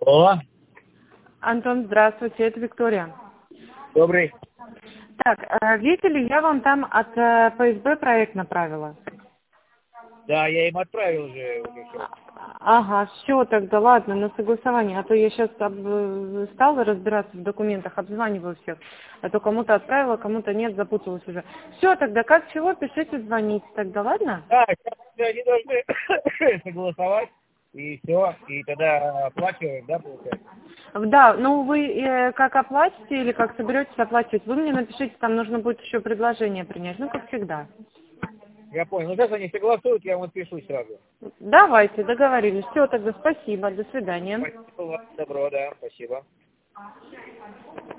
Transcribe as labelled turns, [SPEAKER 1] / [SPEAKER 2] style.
[SPEAKER 1] О,
[SPEAKER 2] Антон, здравствуйте, это Виктория.
[SPEAKER 1] добрый.
[SPEAKER 2] Так, видели, я вам там от ФСБ проект направила.
[SPEAKER 1] Да, я им отправил уже всё.
[SPEAKER 2] Ага, все, тогда ладно, на согласование. А то я сейчас стала разбираться в документах, обзваниваю всех. А то кому-то отправила, кому-то нет, запуталась уже. Все, тогда как чего, пишите, звоните, тогда ладно?
[SPEAKER 1] Да, сейчас они должны согласовать, и все, и тогда оплачиваем, да, получается?
[SPEAKER 2] Да, ну вы как оплатите или как соберетесь оплачивать, вы мне напишите, там нужно будет еще предложение принять, ну как всегда.
[SPEAKER 1] Я понял. Ну, сейчас они согласуют, я вам отпишу сразу.
[SPEAKER 2] Давайте, договорились. Все, тогда спасибо, до свидания.
[SPEAKER 1] Спасибо вам, добро, да, спасибо.